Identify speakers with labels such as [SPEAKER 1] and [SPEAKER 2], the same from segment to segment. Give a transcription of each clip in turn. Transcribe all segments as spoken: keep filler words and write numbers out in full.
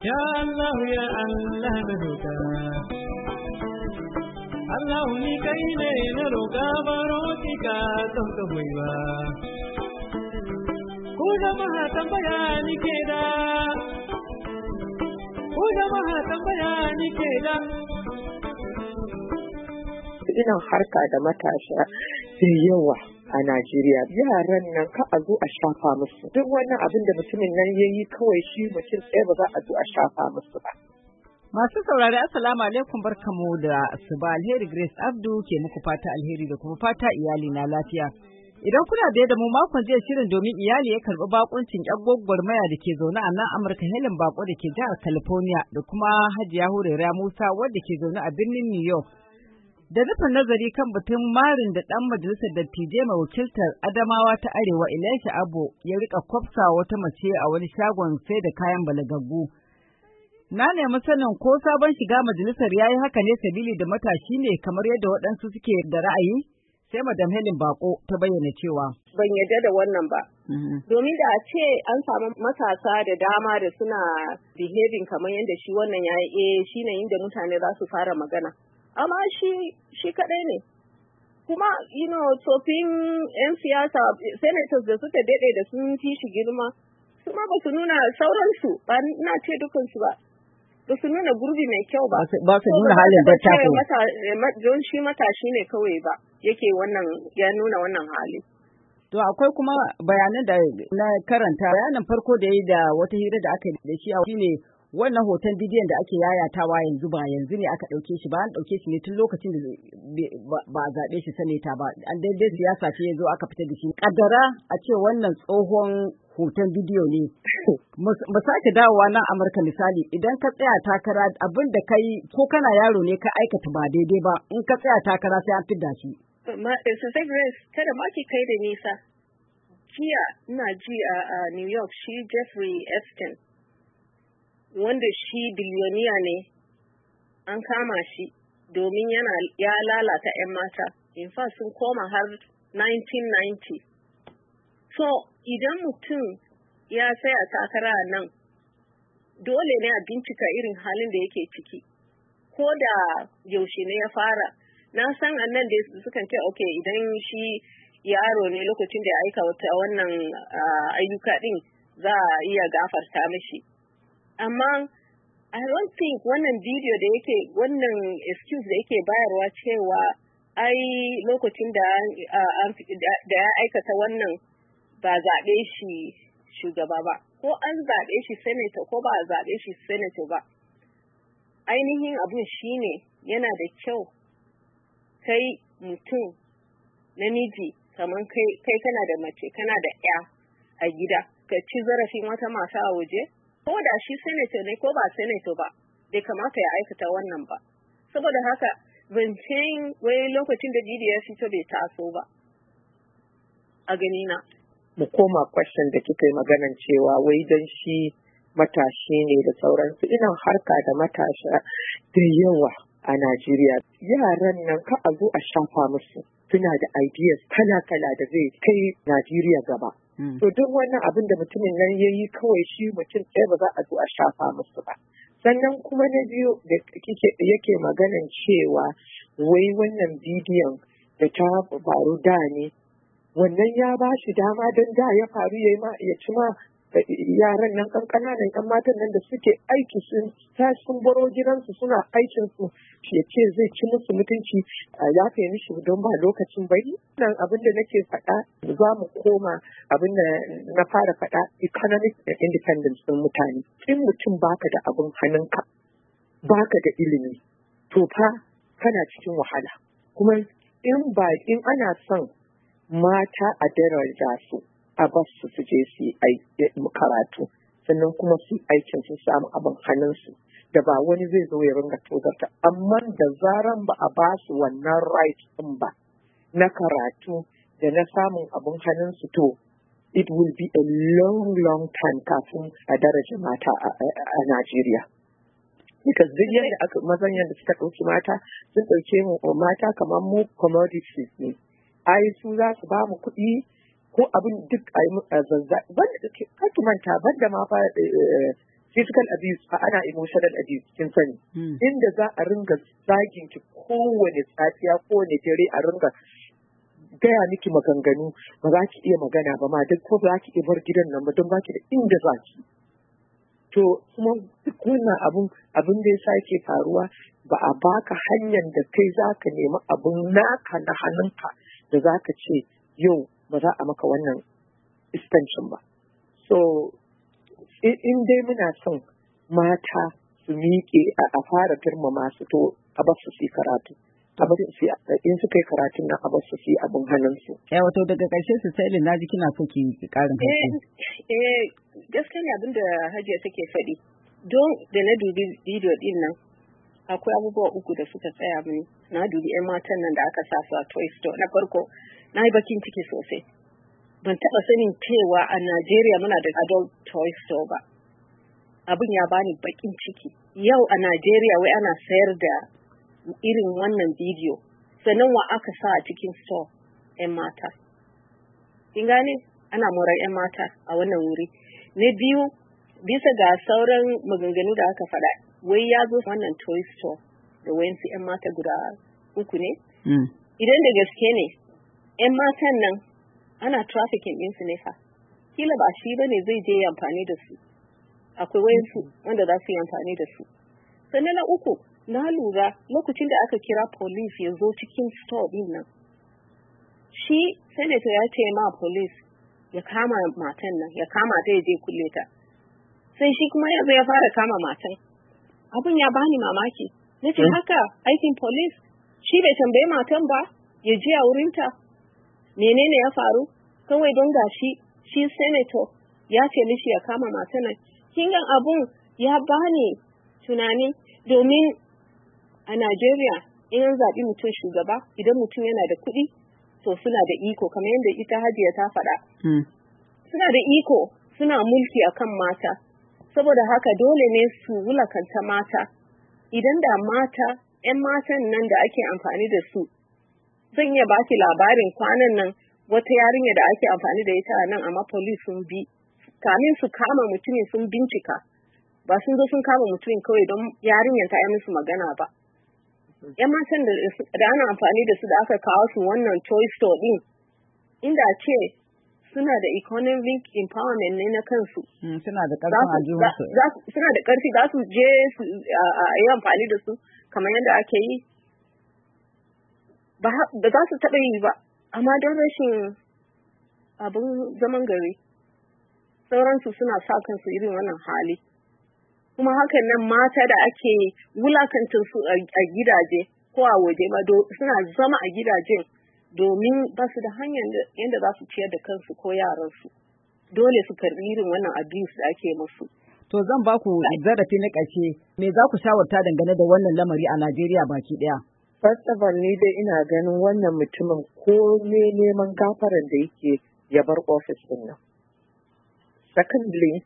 [SPEAKER 1] Ya Allah ya Allah na roƙa Allah ni kai ne na roƙa baro ki ka don ka hoiwa ko jama'a tambaya ni ke da ko jama'a tambaya ni ke da
[SPEAKER 2] ina harka da matasa da yawa a Najeriya. Yaran nan ka a zo a shafa musu. Duk wannan abin da mutumin nan ya yi kawai shi mutum ɗaya ba za a zo a shafa musu ba.
[SPEAKER 3] Masu saurari assalamu alaikum barkamu da asuba alheri Grace Abdu ke muku fata alheri da kuma fata iyali na lafiya. Idan kuna da da mu makon jiya shirin domin iyali ya karɓi bakuncin ƴan gwagwarmaya da ke zaune a nan Amurka Helen Bako da ke jihar California da kuma Hajiya Hurera Musa wadda ke zaune a birnin New York. Da nufin nazari kan batun marin da ɗan majalisar dattijai mai wakiltar Adamawa ta Arewa Elisha Abo ya rika kwafsa wata mace a wani shagon sai da kayan balagaggu. Na nemi sanin ko sabon shiga majalisar ya yi haka ne sabili da matashi ne kamar yadda waɗansu suke da ra'ayi? Sai Madam Helen Bako ta bayyana cewa.
[SPEAKER 2] Ban yarda da wannan ba. Domin da a ce an samu matasa da dama da suna behaving kamar yadda shi wannan ya yi eh shi ne inda mutane za su fara magana. Amma shi shi kaɗai ne. Kuma, you know, tsofin 'yan siyasa, senators da suka daɗe da sun fi shi girma, su ma ba su nuna sauransu, ba na ce dukansu ba. Ba su nuna gurbi mai kyau ba.
[SPEAKER 3] Ba su nuna halin dattako.
[SPEAKER 2] Don shi matashi ne kawai ba, yake wannan, ya nuna wannan hali.
[SPEAKER 3] To akwai kuma bayanan da na karanta, bayanan farko da ya yi da wata hira da aka yi da shi shi ne wannan hoton bidiyon da ake yayatawa yanzu ba yanzu ne aka ɗauke shi ba an ɗauke shi ne tun lokacin da ba a zaɓe shi sanata ba an daidai siyasa ce ya zo aka fita da shi ƙaddara a ce wannan tsohon hoton bidiyo ne mu sake dawowa nan Amurka misali idan ka tsaya takara abin da kai ko kana yaro ne ka aikata ba daidai ba in ka tsaya takara sai an fidda shi.
[SPEAKER 2] Sosai Grace kada ma ki kai da nisa jiya ina ji a New York shi Jeffrey Epstein wanda shi biliyoniya ne an kama shi domin yana ya lalata 'yan mata in fa sun koma har nineteen ninety. So idan mutum ya tsaya takara nan dole ne a bincika irin halin da yake ciki ko da yaushe ne ya fara na san annan da sukan ce okay idan shi yaro ne lokacin da ya aika wata wannan ayyuka din za a iya gafarta mishi. Amma I don't think wannan video da yake wannan excuse da yake bayarwa cewa ai lokacin da da ya aikata wannan ba zaɓe shi shugaba ba ko an zaɓe shi senator ko ba a zaɓe shi senator ba ainihin abun shine yana da kyau kai mutum namiji kamar kai kai kana da mace kana da ƴa a gida ka ci zarafin wata mata a waje ko da shi senator ne ko ba senator ba bai kamata ya aikata wannan ba saboda haka binciken wai lokacin da bidiyo ya fito bai taso ba a gani na mu koma question da kika yi maganan cewa wai dan shi matashi ne da sauransu ina harka da matasha da yawa a Najeriya yaran nan ka a zo a shafa musu suna da ideas kala-kala da zai kai Najeriya gaba. To duk wannan abin da mutumin nan ya yi kawai shi mutum ɗaya ba za a zo a shafa musu ba. Sannan kuma na biyu da yake maganan cewa wai wannan bidiyon da ta faru da ne, wannan ya ba shi dama don da ya faru ya ci ma yaran nan kankana da yan matan nan da suke aiki sun sun baro gidansu suna aikin su ya ce zai ci musu mutunci ya kai mishi don ba lokacin bari nan abin da nake faɗa za mu koma abin da na fara faɗa economic independence ɗin mutane in mutum baka da abin hannunka baka da ilimi to fa kana cikin wahala kuma in ba in ana son mata a daraja su a bas su su je su yi karatu sannan kuma su aikin su samu abin hannunsu da ba wani zai zo ya ringa tozarta amma da zaran ba a ba su wannan right din ba na karatu da na samun abin hannunsu to it will be a long long time kafin a daraja mata a Najeriya. Because duk yadda aka mazan yadda suka ɗauki mata sun ɗauke mu mata kamar mu commodities ne. Ai su za su ba mu kuɗi ko abin duk a yi zazza banda kake manta banda ma fa
[SPEAKER 4] physical abuse a ana emotional abuse kin sani inda za a ringa zagin ki kowane safiya kowane dare a ringa gaya miki maganganu ba za ki iya magana ba ma duk ko ba za ki iya bar gidan nan ba don ba ki da inda za ki to kuma duk wannan abun abin da ya sake faruwa ba a baka hanyar da kai za ka nemi abun naka na hannunka da za ka ce yau ba za a maka wannan iskancin ba so in dai muna son mata su miƙe a fara girmama su to a ba su yi karatu in suka yi karatun nan a ba su yi abin hannunsu.
[SPEAKER 3] Ya wato daga ƙarshe su sai na ji kina so ki ƙarin haske.
[SPEAKER 2] Eh gaskiya ne abin da Hajiya take faɗi don da na dubi bidiyo din nan akwai abubuwa uku da suka tsaya mini na dubi 'yan matan nan da aka sa su a toy store na farko na yi bakin ciki sosai. Ban taɓa sanin cewa a Najeriya muna da adult toy store ba. Abin ya bani bakin ciki. Yau a Najeriya wai ana sayar da irin wannan bidiyo. Sannan wa aka sa a cikin store 'yan mata. Kin gane? Ana morar 'yan mata a wannan wuri. Na biyu, bisa ga sauran maganganu da aka faɗa, wai ya zo wannan toy store da wayansu 'yan mata guda uku ne?
[SPEAKER 3] Mm.
[SPEAKER 2] Idan da gaske ne, 'yan matan nan ana trafficking ɗinsu ne fa. Kila ba shi bane zai je yi amfani da su. Akwai wayansu wanda za su yi amfani da su. Sannan na uku, na lura lokacin da aka kira police ya zo cikin store din nan. Shi senator ya ce ma police ya kama matan nan, ya kama ta ya je kulle ta. Sai shi kuma ya zo ya fara kama matan. Abin ya bani mamaki. Na ce haka aikin police shi bai tambayi matan ba ya je a wurinta. Menene ya faru? Kawai don gashi shi senator ya ce mishi ya kama matan nan. Kingan abun ya bani tunani domin a Najeriya in an zaɓi mutum shugaba idan mutum yana da kuɗi to suna da iko kamar yadda ita Hajiya ta faɗa.
[SPEAKER 3] Mm.
[SPEAKER 2] Suna da iko suna mulki akan mata saboda haka dole ne su wulakanta mata idan da mata 'yan matan nan da ake amfani da su zan iya baki labarin kwanan nan wata yarinya da ake amfani da ita nan amma police sun bi kamin su kama mutumin sun bincika ba sun zo sun kama mutumin kawai don yarinyar ta yi musu magana ba. 'Yan matan da ana amfani da su da aka kawo su wannan toy store din inda ce suna da economic empowerment ne na kansu.
[SPEAKER 3] Mm, suna da ƙarfin aljihunsu.
[SPEAKER 2] Suna da ƙarfi za su je su yi amfani da su kamar yadda ake yi. Ba za su taɓa yi ba, amma don rashin abin zaman gari. Sauransu suna sa kansu irin wannan hali. Kuma hakan nan mata da ake wulakantar su a gidaje ko a waje ba suna zama a gidajen domin ba su da hanyar yadda za su ciyar da kansu ko yaransu. Dole su karɓi irin wannan abuse da ake musu.
[SPEAKER 3] To zan ba ku zarafi na ƙarshe me za ku shawarta dangane da wannan lamari a Najeriya baki ɗaya?
[SPEAKER 4] First of all ni dai ina ganin wannan mutumin ko ne neman gafaran da yake ya bar ofis ɗin nan. Secondly,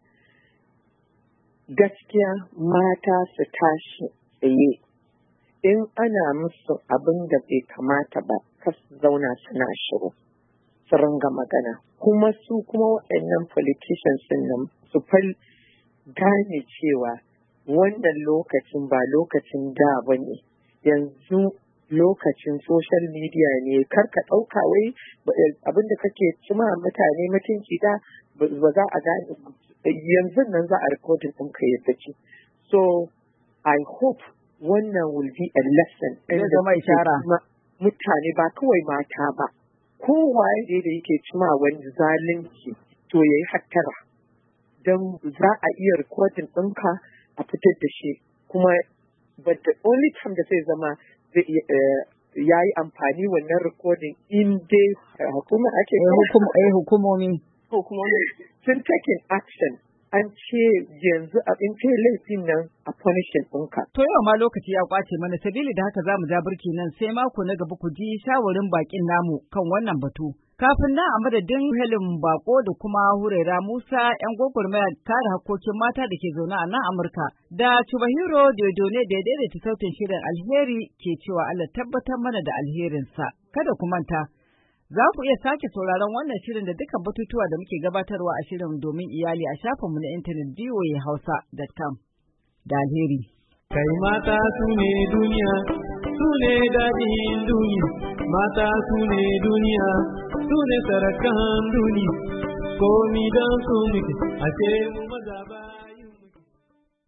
[SPEAKER 4] gaskiya mata su tashi tsaye in ana musu abin da bai kamata ba kas zauna suna shiru su ringa magana kuma su kuma waɗannan politicians din nan su fal gane cewa wannan lokacin ba lokacin da ba ne yanzu lokacin social media ne karka ɗauka wai abin da kake cima mutane mutunci da ba za a gane yanzu nan za a rikodin ɗinka yadda ce. So, I hope wannan will be a lesson.
[SPEAKER 3] Zai zama ishara.
[SPEAKER 4] Mutane ba kawai mata ba. Kowaye ne da yake cima wani zalunci to ya yi hattara. Don za a iya rikodin ɗinka a fitar da shi. Kuma, but the only time da zai zama ya yi amfani wannan rikodin in dai hukuma ake
[SPEAKER 3] hukumomi.
[SPEAKER 2] Hukumomi
[SPEAKER 4] sun taking action an ce yanzu abin ce laifin nan a punishing ɗinka.
[SPEAKER 3] To yau ma lokaci ya kwace mana sabili da haka za mu ja birki nan sai mako na gaba ku ji shawarin bakin namu kan wannan batu. Kafin nan a madadin Helen Bako da kuma Huraira Musa ‘yan gwagwarmaya kare hakkokin mata da ke zaune a nan Amurka da Chubahiro Dodone da ya daidaita sautin shirin alheri ke cewa Allah tabbatar mana da alherinsa. Kada ku manta. Za ku iya sake sauraron wannan shirin da dukkan batutuwa da muke gabatarwa a shirin domin iyali a shafinmu na intanet v o a hausa dot com da alheri.
[SPEAKER 1] Kai mata su ne duniya, su ne daɗin duniya, mata su ne duniya, su ne sarakan duniya, komi don su muke, ashe mu